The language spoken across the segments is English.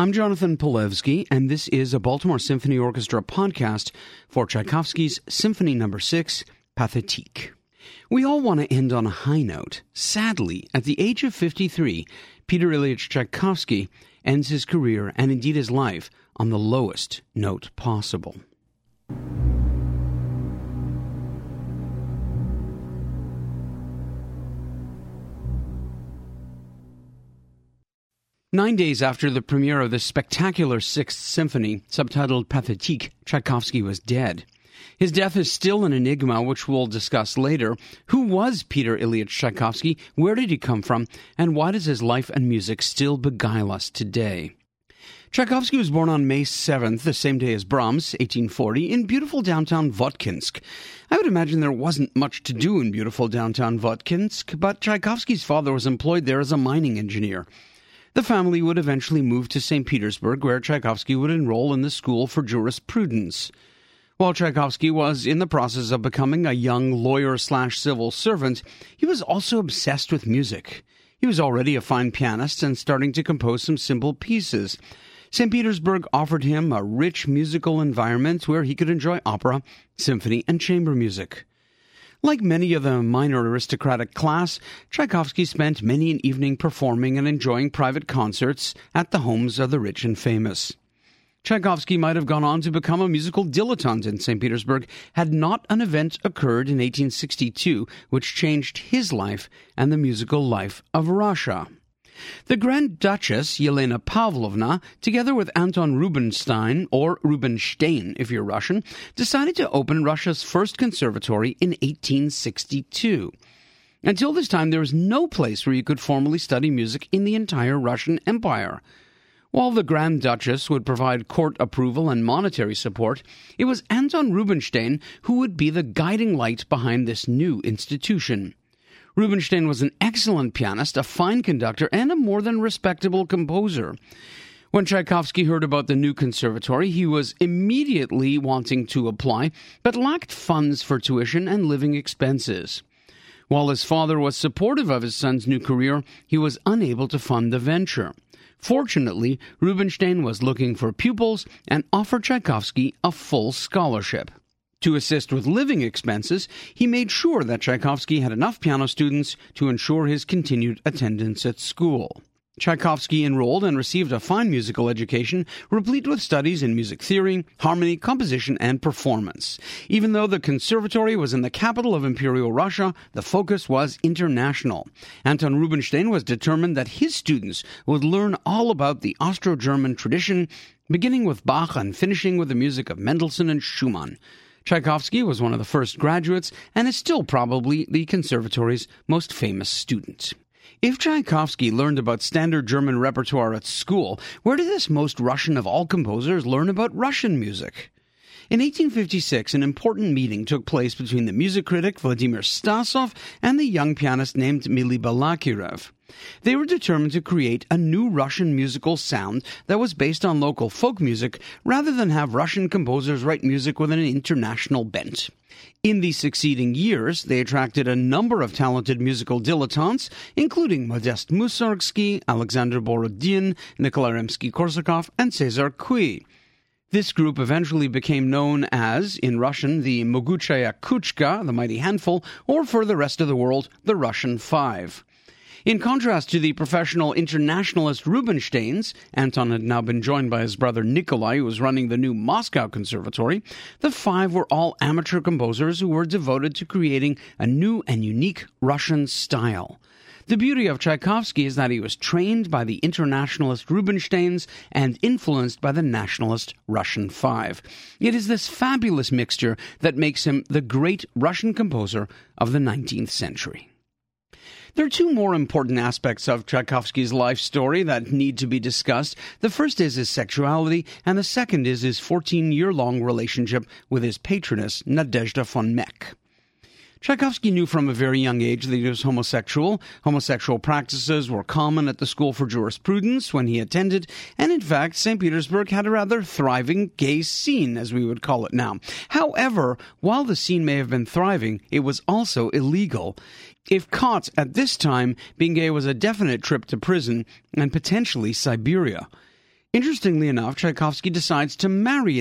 I'm Jonathan Polevsky, and this is a Baltimore Symphony Orchestra podcast for Tchaikovsky's Symphony No. 6, Pathétique. We all want to end on a high note. Sadly, at the age of 53, Peter Ilyich Tchaikovsky ends his career, and indeed his life, on the lowest note possible. Nine days after the premiere of the spectacular Sixth Symphony, subtitled Pathétique, Tchaikovsky was dead. His death is still an enigma, which we'll discuss later. Who was Peter Ilyich Tchaikovsky? Where did he come from? And why does his life and music still beguile us today? Tchaikovsky was born on May 7th, the same day as Brahms, 1840, in beautiful downtown Votkinsk. I would imagine there wasn't much to do in beautiful downtown Votkinsk, but Tchaikovsky's father was employed there as a mining engineer. The family would eventually move to St. Petersburg, where Tchaikovsky would enroll in the School for Jurisprudence. While Tchaikovsky was in the process of becoming a young lawyer/civil servant, he was also obsessed with music. He was already a fine pianist and starting to compose some simple pieces. St. Petersburg offered him a rich musical environment where he could enjoy opera, symphony, and chamber music. Like many of the minor aristocratic class, Tchaikovsky spent many an evening performing and enjoying private concerts at the homes of the rich and famous. Tchaikovsky might have gone on to become a musical dilettante in St. Petersburg had not an event occurred in 1862 which changed his life and the musical life of Russia. The Grand Duchess, Yelena Pavlovna, together with Anton Rubinstein, or Rubinstein if you're Russian, decided to open Russia's first conservatory in 1862. Until this time, there was no place where you could formally study music in the entire Russian Empire. While the Grand Duchess would provide court approval and monetary support, it was Anton Rubinstein who would be the guiding light behind this new institution. Rubinstein was an excellent pianist, a fine conductor, and a more than respectable composer. When Tchaikovsky heard about the new conservatory, he was immediately wanting to apply, but lacked funds for tuition and living expenses. While his father was supportive of his son's new career, he was unable to fund the venture. Fortunately, Rubinstein was looking for pupils and offered Tchaikovsky a full scholarship. To assist with living expenses, he made sure that Tchaikovsky had enough piano students to ensure his continued attendance at school. Tchaikovsky enrolled and received a fine musical education, replete with studies in music theory, harmony, composition, and performance. Even though the conservatory was in the capital of Imperial Russia, the focus was international. Anton Rubinstein was determined that his students would learn all about the Austro-German tradition, beginning with Bach and finishing with the music of Mendelssohn and Schumann. Tchaikovsky was one of the first graduates and is still probably the conservatory's most famous student. If Tchaikovsky learned about standard German repertoire at school, where did this most Russian of all composers learn about Russian music? In 1856, an important meeting took place between the music critic Vladimir Stasov and the young pianist named Mily Balakirev. They were determined to create a new Russian musical sound that was based on local folk music rather than have Russian composers write music with an international bent. In the succeeding years, they attracted a number of talented musical dilettantes, including Modest Mussorgsky, Alexander Borodin, Nikolai Rimsky-Korsakov, and Cesar Cui. This group eventually became known as, in Russian, the Moguchaya Kuchka, the Mighty Handful, or for the rest of the world, the Russian Five. In contrast to the professional internationalist Rubinsteins, Anton had now been joined by his brother Nikolai, who was running the new Moscow Conservatory. The five were all amateur composers who were devoted to creating a new and unique Russian style. The beauty of Tchaikovsky is that he was trained by the internationalist Rubinsteins and influenced by the nationalist Russian Five. It is this fabulous mixture that makes him the great Russian composer of the 19th century. There are two more important aspects of Tchaikovsky's life story that need to be discussed. The first is his sexuality, and the second is his 14-year-long relationship with his patroness, Nadezhda von Meck. Tchaikovsky knew from a very young age that he was homosexual. Homosexual practices were common at the School for Jurisprudence when he attended, and in fact, St. Petersburg had a rather thriving gay scene, as we would call it now. However, while the scene may have been thriving, it was also illegal. If caught at this time, being gay was a definite trip to prison and potentially Siberia. Interestingly enough, Tchaikovsky decides to marry in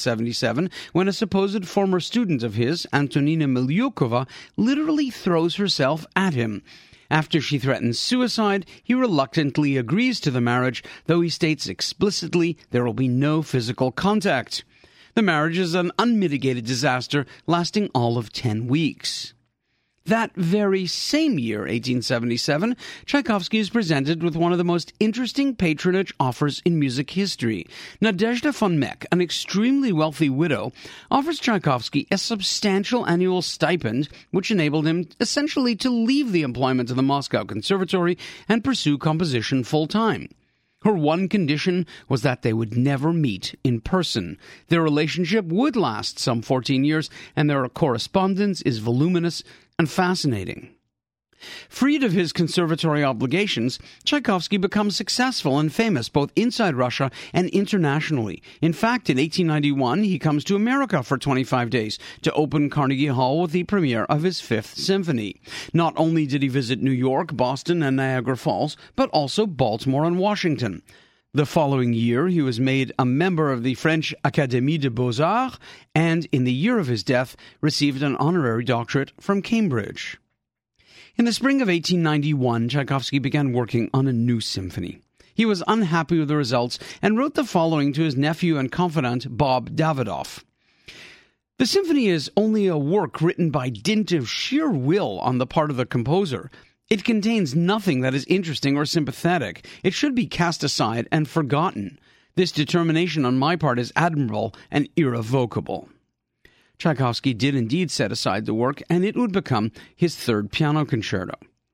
1877 when a supposed former student of his, Antonina Milyukova, literally throws herself at him. After she threatens suicide, he reluctantly agrees to the marriage, though he states explicitly there will be no physical contact. The marriage is an unmitigated disaster, lasting all of 10 weeks. That very same year, 1877, Tchaikovsky is presented with one of the most interesting patronage offers in music history. Nadezhda von Meck, an extremely wealthy widow, offers Tchaikovsky a substantial annual stipend, which enabled him essentially to leave the employment of the Moscow Conservatory and pursue composition full-time. Her one condition was that they would never meet in person. Their relationship would last some 14 years, and their correspondence is voluminous and fascinating. Freed of his conservatory obligations, Tchaikovsky becomes successful and famous both inside Russia and internationally. In fact, in 1891, he comes to America for 25 days to open Carnegie Hall with the premiere of his Fifth Symphony. Not only did he visit New York, Boston, and Niagara Falls, but also Baltimore and Washington. The following year, he was made a member of the French Académie des Beaux-Arts, and in the year of his death, received an honorary doctorate from Cambridge. In the spring of 1891, Tchaikovsky began working on a new symphony. He was unhappy with the results and wrote the following to his nephew and confidant, Bob Davidoff. The symphony is only a work written by dint of sheer will on the part of the composer. It contains nothing that is interesting or sympathetic. It should be cast aside and forgotten. This determination on my part is admirable and irrevocable. Tchaikovsky did indeed set aside the work, and it would become his third piano concerto.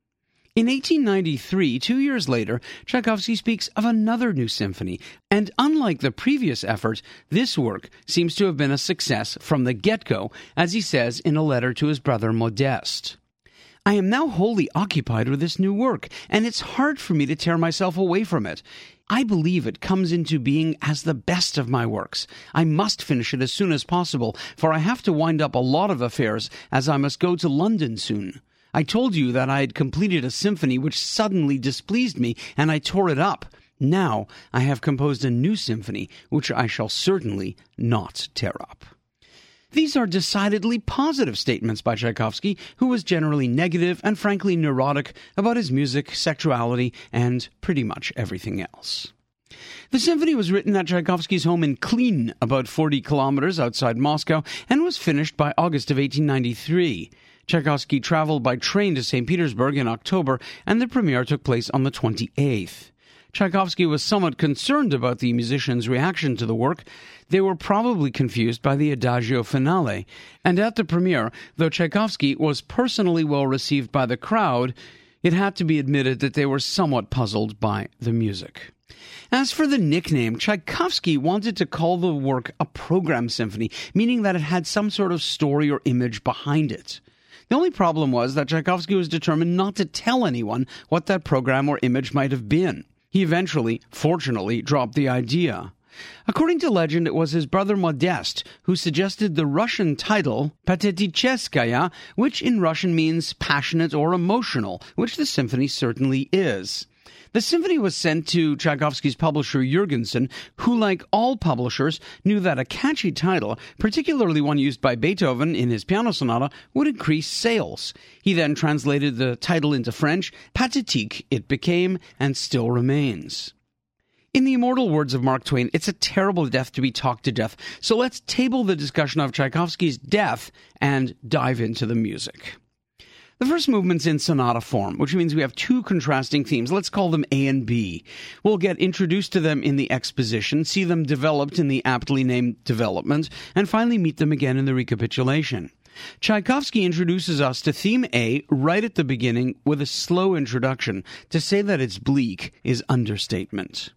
In 1893, 2 years later, Tchaikovsky speaks of another new symphony, and unlike the previous effort, this work seems to have been a success from the get-go, as he says in a letter to his brother Modeste. I am now wholly occupied with this new work, and it's hard for me to tear myself away from it. I believe it comes into being as the best of my works. I must finish it as soon as possible, for I have to wind up a lot of affairs, as I must go to London soon. I told you that I had completed a symphony which suddenly displeased me, and I tore it up. Now I have composed a new symphony, which I shall certainly not tear up. These are decidedly positive statements by Tchaikovsky, who was generally negative and frankly neurotic about his music, sexuality, and pretty much everything else. The symphony was written at Tchaikovsky's home in Klin, about 40 kilometers outside Moscow, and was finished by August of 1893. Tchaikovsky traveled by train to St. Petersburg in October, and the premiere took place on the 28th. Tchaikovsky was somewhat concerned about the musicians' reaction to the work. They were probably confused by the Adagio Finale, and at the premiere, though Tchaikovsky was personally well received by the crowd, it had to be admitted that they were somewhat puzzled by the music. As for the nickname, Tchaikovsky wanted to call the work a program symphony, meaning that it had some sort of story or image behind it. The only problem was that Tchaikovsky was determined not to tell anyone what that program or image might have been. He eventually, fortunately, dropped the idea. According to legend, it was his brother Modeste who suggested the Russian title Pateticheskaya, which in Russian means passionate or emotional, which the symphony certainly is. The symphony was sent to Tchaikovsky's publisher Jurgensen, who, like all publishers, knew that a catchy title, particularly one used by Beethoven in his piano sonata, would increase sales. He then translated the title into French. Pathétique it became, and still remains. In the immortal words of Mark Twain, it's a terrible death to be talked to death, so let's table the discussion of Tchaikovsky's death and dive into the music. The first movement's in sonata form, which means we have two contrasting themes. Let's call them A and B. We'll get introduced to them in the exposition, see them developed in the aptly named development, and finally meet them again in the recapitulation. Tchaikovsky introduces us to theme A right at the beginning with a slow introduction. To say that it's bleak is understatement.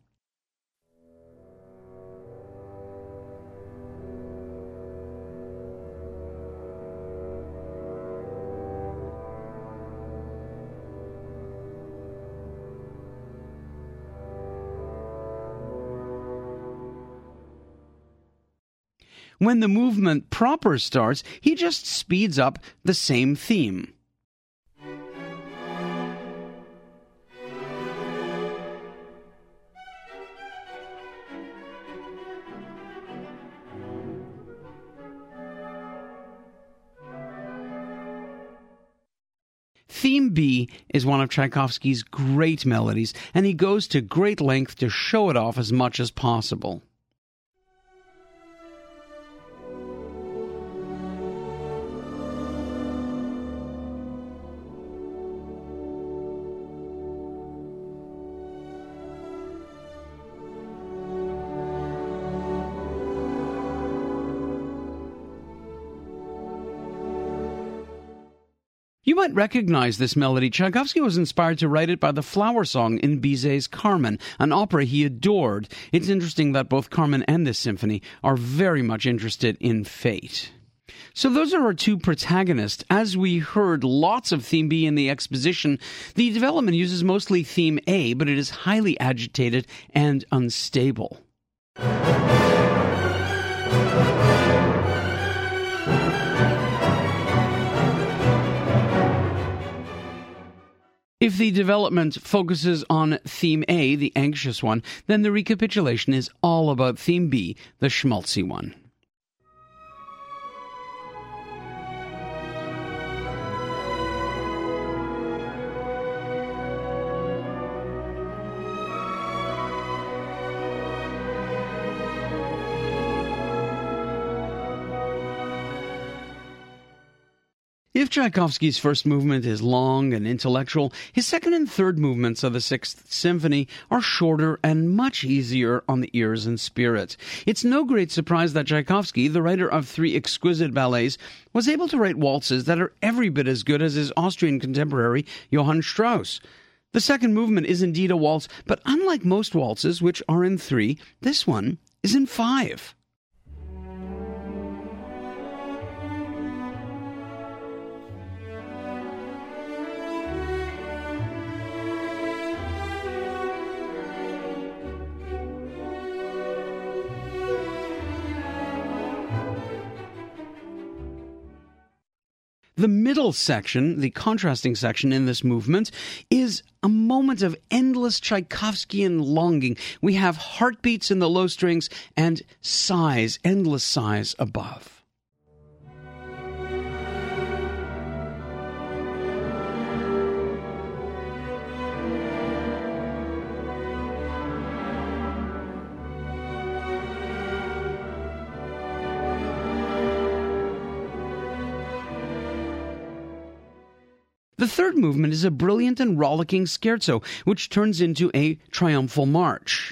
When the movement proper starts, he just speeds up the same theme. Theme B is one of Tchaikovsky's great melodies, and he goes to great length to show it off as much as possible. You might recognize this melody. Tchaikovsky was inspired to write it by the flower song in Bizet's Carmen, an opera he adored. It's interesting that both Carmen and this symphony are very much interested in fate. So those are our two protagonists. As we heard lots of Theme B in the exposition, the development uses mostly Theme A, but it is highly agitated and unstable. If the development focuses on Theme A, the anxious one, then the recapitulation is all about Theme B, the schmaltzy one. If Tchaikovsky's first movement is long and intellectual, his second and third movements of the Sixth Symphony are shorter and much easier on the ears and spirit. It's no great surprise that Tchaikovsky, the writer of three exquisite ballets, was able to write waltzes that are every bit as good as his Austrian contemporary Johann Strauss. The second movement is indeed a waltz, but unlike most waltzes, which are in 3, this one is in 5. The middle section, the contrasting section in this movement, is a moment of endless Tchaikovskyan longing. We have heartbeats in the low strings and sighs, endless sighs above. The third movement is a brilliant and rollicking scherzo, which turns into a triumphal march.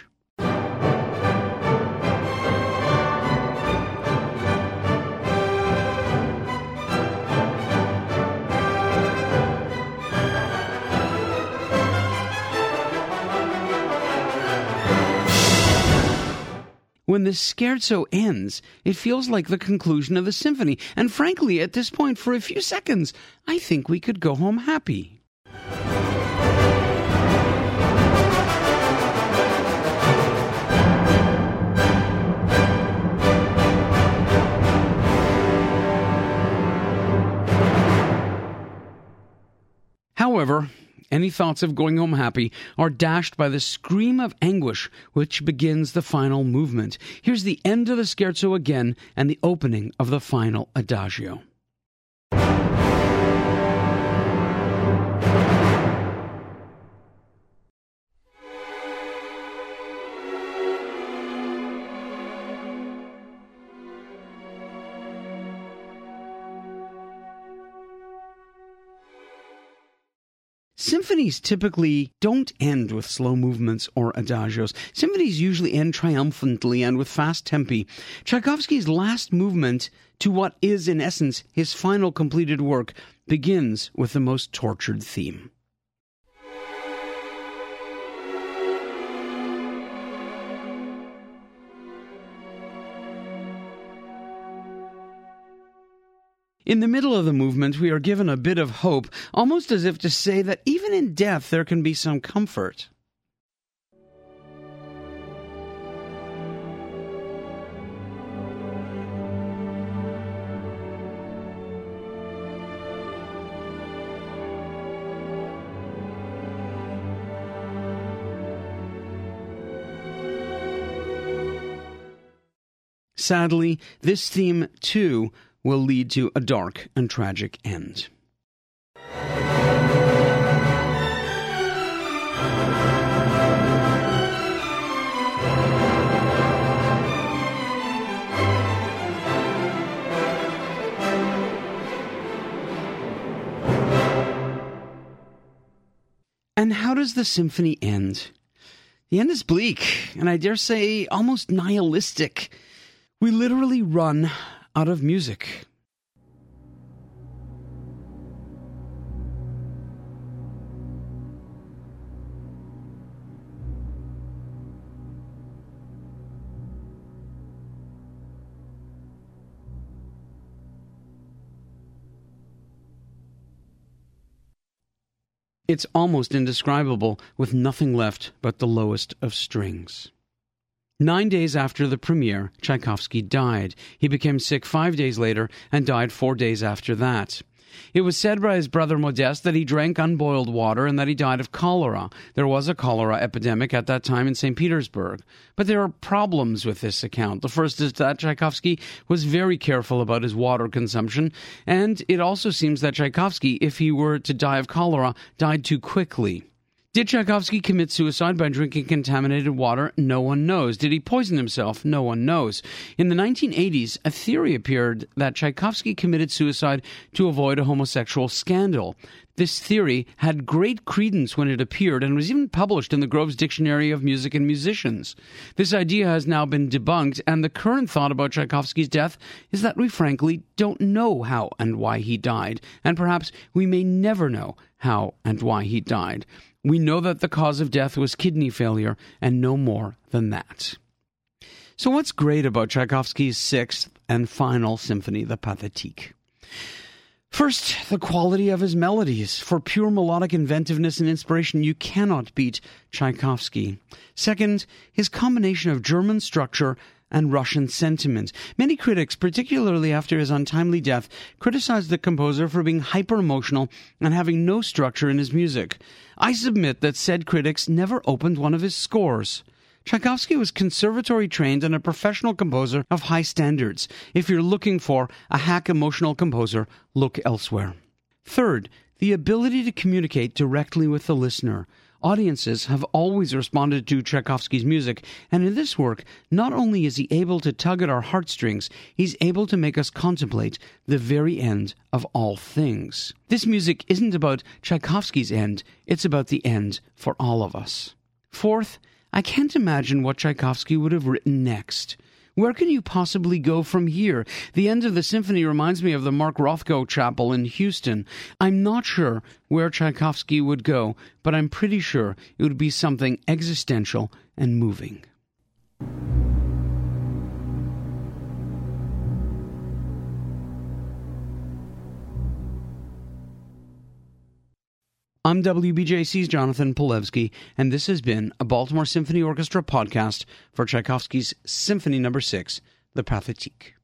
When the scherzo ends, it feels like the conclusion of the symphony, and frankly, at this point, for a few seconds, I think we could go home happy. However, any thoughts of going home happy are dashed by the scream of anguish which begins the final movement. Here's the end of the scherzo again and the opening of the final adagio. Symphonies typically don't end with slow movements or adagios. Symphonies usually end triumphantly and with fast tempi. Tchaikovsky's last movement, to what is in essence his final completed work, begins with the most tortured theme. In the middle of the movement, we are given a bit of hope, almost as if to say that even in death there can be some comfort. Sadly, this theme, too, will lead to a dark and tragic end. And how does the symphony end? The end is bleak, and I dare say almost nihilistic. We literally run out of music. It's almost indescribable, with nothing left but the lowest of strings. 9 days after the premiere, Tchaikovsky died. He became sick 5 days later and died 4 days after that. It was said by his brother Modeste that he drank unboiled water and that he died of cholera. There was a cholera epidemic at that time in St. Petersburg. But there are problems with this account. The first is that Tchaikovsky was very careful about his water consumption, and it also seems that Tchaikovsky, if he were to die of cholera, died too quickly. Did Tchaikovsky commit suicide by drinking contaminated water? No one knows. Did he poison himself? No one knows. In the 1980s, a theory appeared that Tchaikovsky committed suicide to avoid a homosexual scandal. This theory had great credence when it appeared and was even published in the Groves Dictionary of Music and Musicians. This idea has now been debunked, and the current thought about Tchaikovsky's death is that we frankly don't know how and why he died, and perhaps we may never know how and why he died. We know that the cause of death was kidney failure, and no more than that. So what's great about Tchaikovsky's sixth and final symphony, the Pathétique? First, the quality of his melodies. For pure melodic inventiveness and inspiration, you cannot beat Tchaikovsky. Second, his combination of German structure and Russian sentiment. Many critics, particularly after his untimely death, criticized the composer for being hyper-emotional and having no structure in his music. I submit that said critics never opened one of his scores. Tchaikovsky was conservatory trained and a professional composer of high standards. If you're looking for a hack emotional composer, look elsewhere. Third, the ability to communicate directly with the listener. Audiences have always responded to Tchaikovsky's music, and in this work, not only is he able to tug at our heartstrings, he's able to make us contemplate the very end of all things. This music isn't about Tchaikovsky's end, it's about the end for all of us. Fourth, I can't imagine what Tchaikovsky would have written next. Where can you possibly go from here? The end of the symphony reminds me of the Mark Rothko Chapel in Houston. I'm not sure where Tchaikovsky would go, but I'm pretty sure it would be something existential and moving. I'm WBJC's Jonathan Polewski, and this has been a Baltimore Symphony Orchestra podcast for Tchaikovsky's Symphony No. 6, the Pathétique.